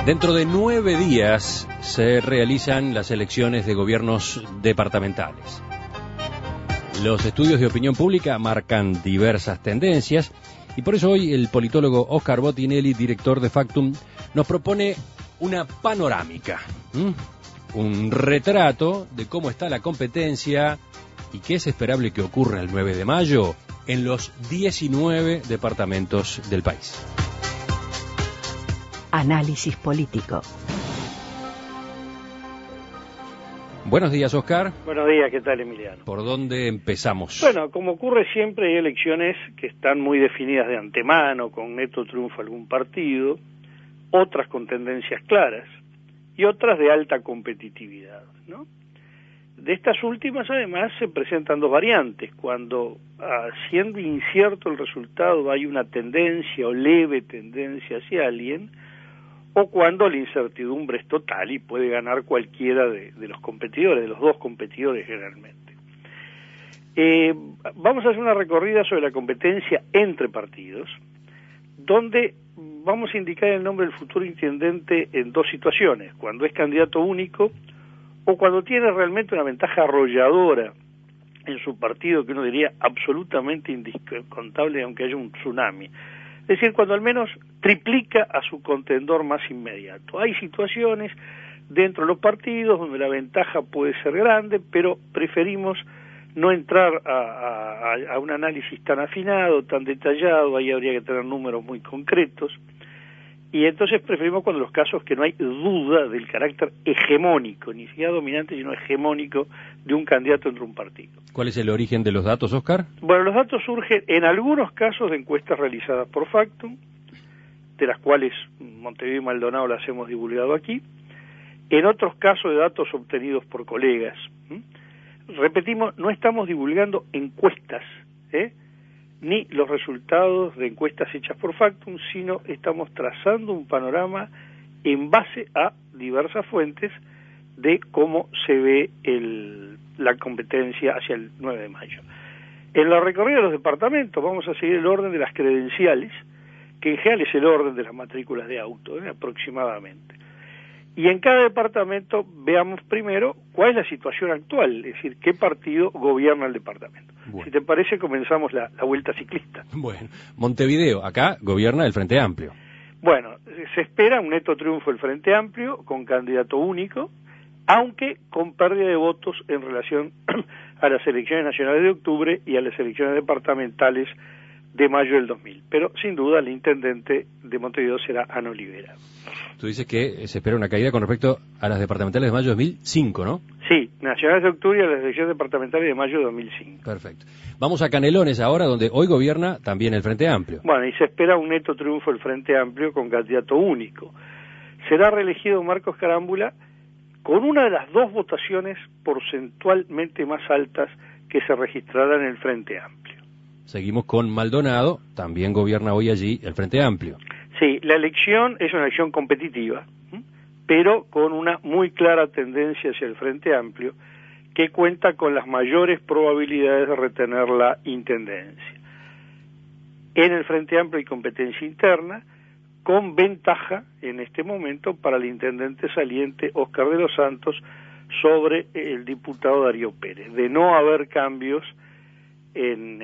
Dentro de 9 días se realizan las elecciones de gobiernos departamentales. Los estudios de opinión pública marcan diversas tendencias y por eso hoy el politólogo Oscar Botinelli, director de Factum, nos propone una panorámica, un retrato de cómo está la competencia y qué es esperable que ocurra el 9 de mayo en los 19 departamentos del país. Análisis político. Buenos días, Oscar. Buenos días, ¿qué tal, Emiliano? ¿Por dónde empezamos? Bueno, como ocurre siempre, hay elecciones que están muy definidas de antemano, con neto triunfo de algún partido, otras con tendencias claras y otras de alta competitividad, ¿no? De estas últimas, además, se presentan dos variantes. Cuando, siendo incierto el resultado, hay una tendencia o leve tendencia hacia alguien, o cuando la incertidumbre es total y puede ganar cualquiera de los competidores, de los dos competidores generalmente. Vamos a hacer una recorrida sobre la competencia entre partidos, donde vamos a indicar el nombre del futuro intendente en dos situaciones: cuando es candidato único o cuando tiene realmente una ventaja arrolladora en su partido, que uno diría absolutamente indiscontable aunque haya un tsunami. Es decir, cuando al menos triplica a su contendor más inmediato. Hay situaciones dentro de los partidos donde la ventaja puede ser grande, pero preferimos no entrar a un análisis tan afinado, tan detallado. Ahí habría que tener números muy concretos. Y entonces preferimos cuando los casos que no hay duda del carácter hegemónico, ni siquiera dominante, sino hegemónico de un candidato entre un partido. ¿Cuál es el origen de los datos, Oscar? Bueno, los datos surgen en algunos casos de encuestas realizadas por Factum, de las cuales Montevideo y Maldonado las hemos divulgado aquí, en otros casos de datos obtenidos por colegas. Repetimos, no estamos divulgando encuestas, ni los resultados de encuestas hechas por Factum, sino estamos trazando un panorama en base a diversas fuentes de cómo se ve la competencia hacia el 9 de mayo. En la recorrida de los departamentos vamos a seguir el orden de las credenciales, que en general es el orden de las matrículas de auto, aproximadamente. Y en cada departamento veamos primero cuál es la situación actual, es decir, qué partido gobierna el departamento. Bueno. Si te parece, comenzamos la vuelta ciclista. Bueno, Montevideo, acá gobierna el Frente Amplio. Bueno, se espera un neto triunfo del Frente Amplio, con candidato único, aunque con pérdida de votos en relación a las elecciones nacionales de octubre y a las elecciones departamentales de mayo del 2000. Pero, sin duda, el intendente de Montevideo será Ana Olivera. Tú dices que se espera una caída con respecto a las departamentales de mayo de 2005, ¿no? Sí, nacionales de octubre y a las elecciones departamentales de mayo de 2005. Perfecto. Vamos a Canelones ahora, donde hoy gobierna también el Frente Amplio. Bueno, y se espera un neto triunfo del Frente Amplio con candidato único. Será reelegido Marcos Carámbula con una de las dos votaciones porcentualmente más altas que se registrarán en el Frente Amplio. Seguimos con Maldonado, también gobierna hoy allí el Frente Amplio. Sí, la elección es una elección competitiva, pero con una muy clara tendencia hacia el Frente Amplio, que cuenta con las mayores probabilidades de retener la intendencia. En el Frente Amplio hay competencia interna, con ventaja en este momento para el intendente saliente Oscar de los Santos sobre el diputado Darío Pérez. De no haber cambios en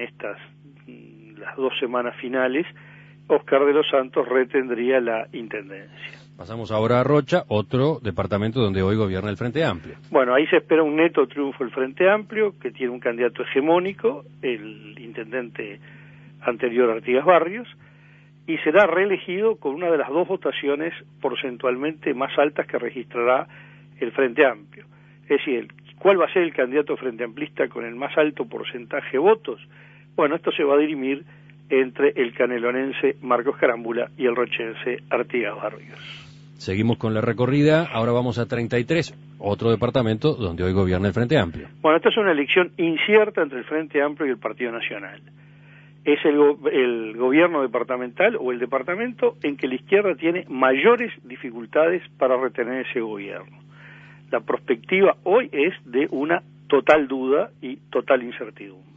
las 2 semanas finales, Oscar de los Santos retendría la intendencia. Pasamos ahora a Rocha, otro departamento donde hoy gobierna el Frente Amplio. Bueno, ahí se espera un neto triunfo del Frente Amplio, que tiene un candidato hegemónico, el intendente anterior Artigas Barrios, y será reelegido con una de las dos votaciones porcentualmente más altas que registrará el Frente Amplio. Es decir, ¿cuál va a ser el candidato frente amplista con el más alto porcentaje de votos? Bueno, esto se va a dirimir entre el canelonense Marcos Carámbula y el rochense Artigas Barrios. Seguimos con la recorrida, ahora vamos a 33, otro departamento donde hoy gobierna el Frente Amplio. Bueno, esta es una elección incierta entre el Frente Amplio y el Partido Nacional. Es el gobierno departamental o el departamento en que la izquierda tiene mayores dificultades para retener ese gobierno. La perspectiva hoy es de una total duda y total incertidumbre.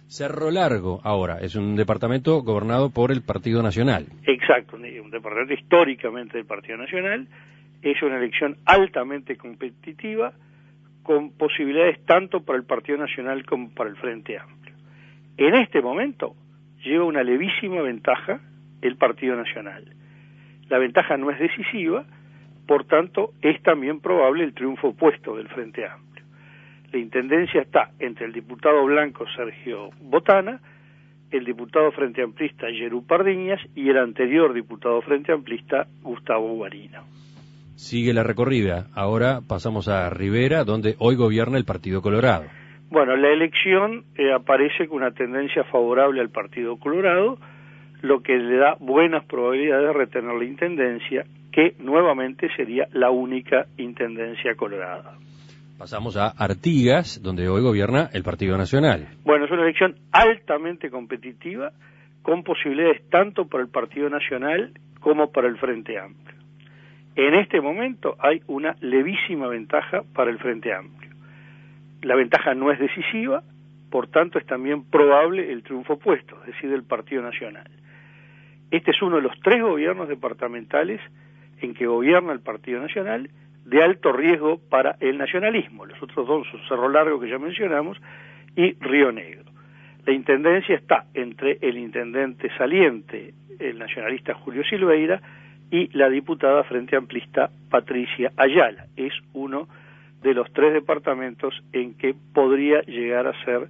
Cerro Largo ahora es un departamento gobernado por el Partido Nacional. Exacto, un departamento históricamente del Partido Nacional. Es una elección altamente competitiva, con posibilidades tanto para el Partido Nacional como para el Frente Amplio. En este momento lleva una levísima ventaja el Partido Nacional. La ventaja no es decisiva, por tanto es también probable el triunfo opuesto del Frente Amplio. La intendencia está entre el diputado blanco Sergio Botana, el diputado frente amplista Yerú Pardiñas y el anterior diputado frente amplista Gustavo Guarino. Sigue la recorrida. Ahora pasamos a Rivera, donde hoy gobierna el Partido Colorado. Bueno, la elección aparece con una tendencia favorable al Partido Colorado, lo que le da buenas probabilidades de retener la intendencia, que nuevamente sería la única intendencia colorada. Pasamos a Artigas, donde hoy gobierna el Partido Nacional. Bueno, es una elección altamente competitiva, con posibilidades tanto para el Partido Nacional como para el Frente Amplio. En este momento hay una levísima ventaja para el Frente Amplio. La ventaja no es decisiva, por tanto es también probable el triunfo opuesto, es decir, del Partido Nacional. Este es uno de los 3 gobiernos departamentales en que gobierna el Partido Nacional, de alto riesgo para el nacionalismo. Los otros 2 son Cerro Largo, que ya mencionamos, y Río Negro. La intendencia está entre el intendente saliente, el nacionalista Julio Silveira, y la diputada frente amplista Patricia Ayala. Es uno de los 3 departamentos en que podría llegar a ser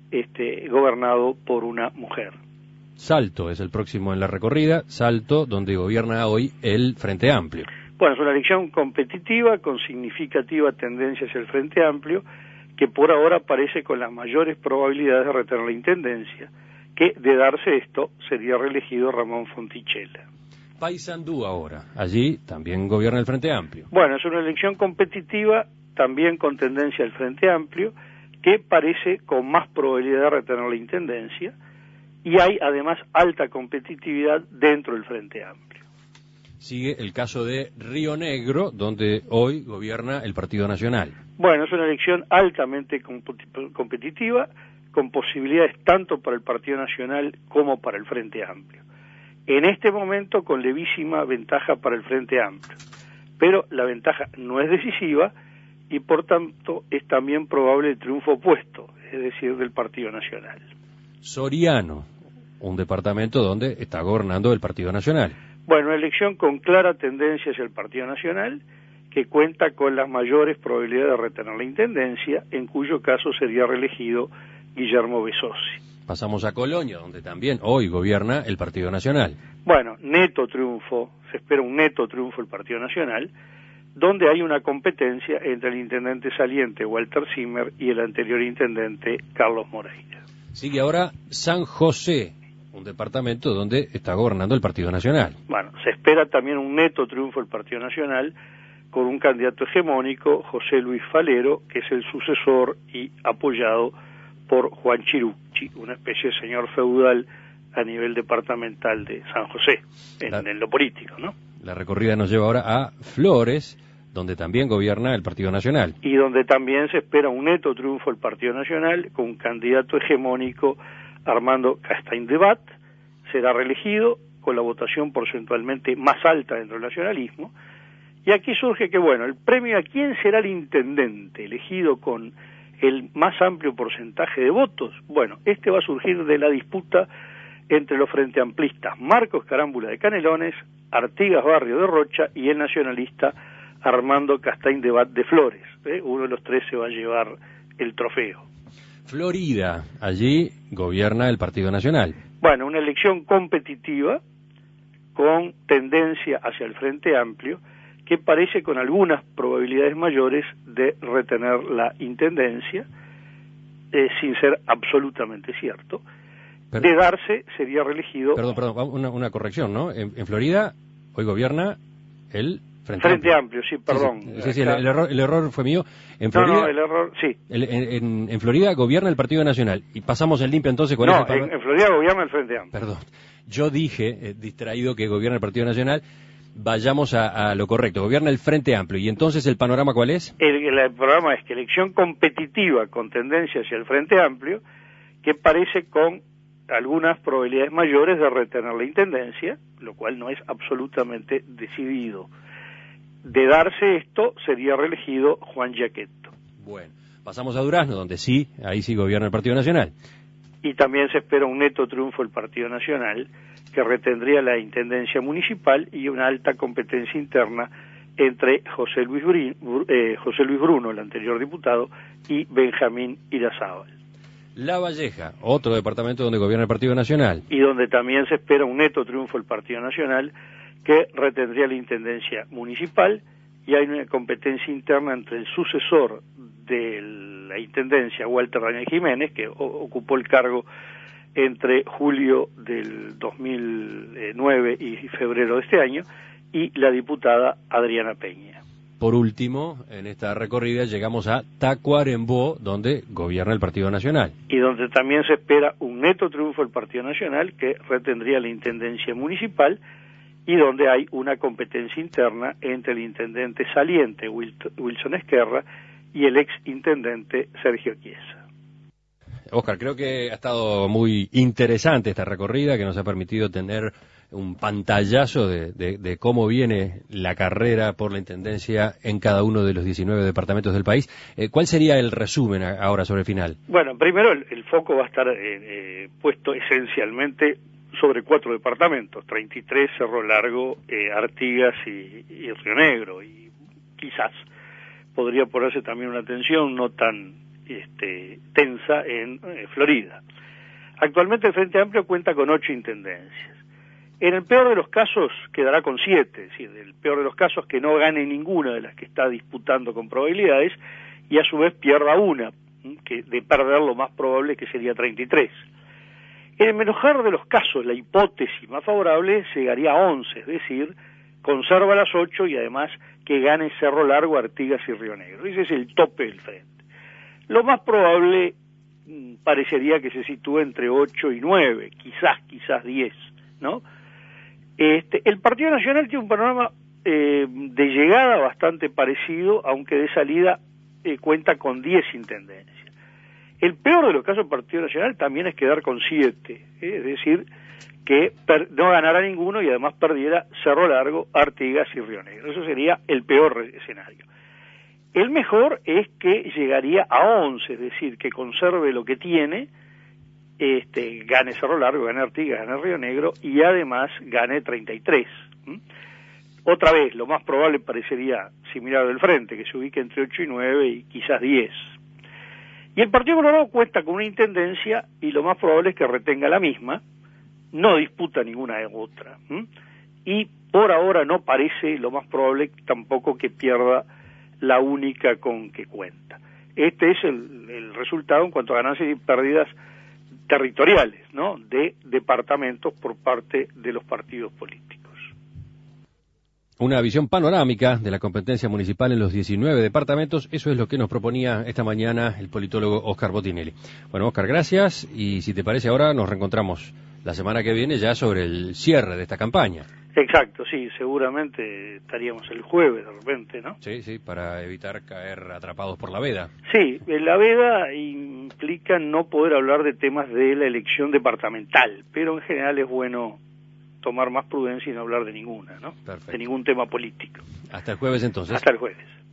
gobernado por una mujer. Salto es el próximo en la recorrida, Salto, donde gobierna hoy el Frente Amplio. Bueno, es una elección competitiva con significativa tendencia hacia el Frente Amplio, que por ahora parece con las mayores probabilidades de retener la intendencia, que de darse esto sería reelegido Ramón Fontichela. Paysandú ahora, allí también gobierna el Frente Amplio. Bueno, es una elección competitiva, también con tendencia al Frente Amplio, que parece con más probabilidad de retener la intendencia, y hay además alta competitividad dentro del Frente Amplio. Sigue el caso de Río Negro, donde hoy gobierna el Partido Nacional. Bueno, es una elección altamente competitiva, con posibilidades tanto para el Partido Nacional como para el Frente Amplio. En este momento con levísima ventaja para el Frente Amplio, pero la ventaja no es decisiva y por tanto es también probable el triunfo opuesto, es decir, del Partido Nacional. Soriano, un departamento donde está gobernando el Partido Nacional. Bueno, una elección con clara tendencia hacia el Partido Nacional, que cuenta con las mayores probabilidades de retener la intendencia, en cuyo caso sería reelegido Guillermo Besossi. Pasamos a Colonia, donde también hoy gobierna el Partido Nacional. Bueno, neto triunfo, se espera un neto triunfo del Partido Nacional, donde hay una competencia entre el intendente saliente Walter Zimmer y el anterior intendente Carlos Moreira. Sigue ahora San José, un departamento donde está gobernando el Partido Nacional. Bueno, se espera también un neto triunfo del Partido Nacional con un candidato hegemónico, José Luis Falero, que es el sucesor y apoyado por Juan Chirucci, una especie de señor feudal a nivel departamental de San José, en lo político, ¿no? La recorrida nos lleva ahora a Flores, donde también gobierna el Partido Nacional. Y donde también se espera un neto triunfo del Partido Nacional con un candidato hegemónico, Armando Castaing-Debat, será reelegido con la votación porcentualmente más alta dentro del nacionalismo. Y aquí surge que, bueno, el premio a quién será el intendente elegido con el más amplio porcentaje de votos, bueno, este va a surgir de la disputa entre los frente amplistas Marcos Carámbula de Canelones, Artigas Barrio de Rocha y el nacionalista Armando Castaing-Debat de Flores. Uno de los 3 se va a llevar el trofeo. Florida, allí gobierna el Partido Nacional. Bueno, una elección competitiva con tendencia hacia el Frente Amplio, que parece con algunas probabilidades mayores de retener la intendencia, sin ser absolutamente cierto. De darse, sería reelegido... Perdón, una corrección, ¿no? En Florida, hoy gobierna el Frente Amplio, sí, perdón. Sí, el error fue mío. En Florida, el error, sí. En Florida gobierna el Partido Nacional. Y pasamos el limpio entonces con eso. No, en Florida gobierna el Frente Amplio. Perdón. Yo dije, distraído, que gobierna el Partido Nacional. Vayamos a lo correcto. Gobierna el Frente Amplio. ¿Y entonces el panorama cuál es? El programa es que elección competitiva con tendencia hacia el Frente Amplio, que parece con algunas probabilidades mayores de retener la intendencia, lo cual no es absolutamente decidido. De darse esto, sería reelegido Juan Giacchetto. Bueno, pasamos a Durazno, donde sí, ahí sí gobierna el Partido Nacional. Y también se espera un neto triunfo del Partido Nacional, que retendría la intendencia municipal y una alta competencia interna entre José Luis Bruno, el anterior diputado, y Benjamín Irazábal. La Valleja, otro departamento donde gobierna el Partido Nacional. Y donde también se espera un neto triunfo del Partido Nacional, que retendría la intendencia municipal, y hay una competencia interna entre el sucesor de la intendencia, Walter Daniel Jiménez, que ocupó el cargo entre julio del 2009 y febrero de este año, y la diputada Adriana Peña. Por último, en esta recorrida llegamos a Tacuarembó, donde gobierna el Partido Nacional. Y donde también se espera un neto triunfo del Partido Nacional, que retendría la intendencia municipal, y donde hay una competencia interna entre el intendente saliente Wilson Esquerra y el ex intendente Sergio Chiesa. Óscar, creo que ha estado muy interesante esta recorrida, que nos ha permitido tener un pantallazo de cómo viene la carrera por la intendencia en cada uno de los 19 departamentos del país. ¿Cuál sería el resumen ahora sobre el final? Bueno, primero el foco va a estar puesto esencialmente sobre 4 departamentos, 33, Cerro Largo, Artigas y Río Negro, y quizás podría ponerse también una atención no tan tensa en Florida. Actualmente el Frente Amplio cuenta con 8 intendencias. En el peor de los casos quedará con 7, es decir, el peor de los casos que no gane ninguna de las que está disputando con probabilidades y a su vez pierda una, que de perder lo más probable que sería 33. En el mejor de los casos, la hipótesis más favorable llegaría a 11, es decir, conserva las 8 y además que gane Cerro Largo, Artigas y Río Negro. Ese es el tope del frente. Lo más probable parecería que se sitúe entre 8 y 9, quizás 10, ¿no? El Partido Nacional tiene un panorama de llegada bastante parecido, aunque de salida cuenta con 10 intendencias. El peor de los casos del Partido Nacional también es quedar con 7, es decir, que no ganara ninguno y además perdiera Cerro Largo, Artigas y Río Negro. Eso sería el peor escenario. El mejor es que llegaría a 11, es decir, que conserve lo que tiene, gane Cerro Largo, gane Artigas, gane Río Negro y además gane 33. Otra vez, lo más probable parecería similar del frente, que se ubique entre 8 y 9 y quizás 10. Y el Partido Colorado cuenta con una intendencia y lo más probable es que retenga la misma, no disputa ninguna de otra. Y por ahora no parece lo más probable tampoco que pierda la única con que cuenta. Este es el resultado en cuanto a ganancias y pérdidas territoriales, ¿no?, de departamentos por parte de los partidos políticos. Una visión panorámica de la competencia municipal en los 19 departamentos, eso es lo que nos proponía esta mañana el politólogo Óscar Botinelli. Bueno, Óscar, gracias, y si te parece ahora nos reencontramos la semana que viene ya sobre el cierre de esta campaña. Exacto, sí, seguramente estaríamos el jueves de repente, ¿no? Sí, para evitar caer atrapados por la veda. Sí, la veda implica no poder hablar de temas de la elección departamental, pero en general es bueno tomar más prudencia y no hablar de ninguna, ¿no? Perfecto. De ningún tema político. Hasta el jueves entonces. Hasta el jueves.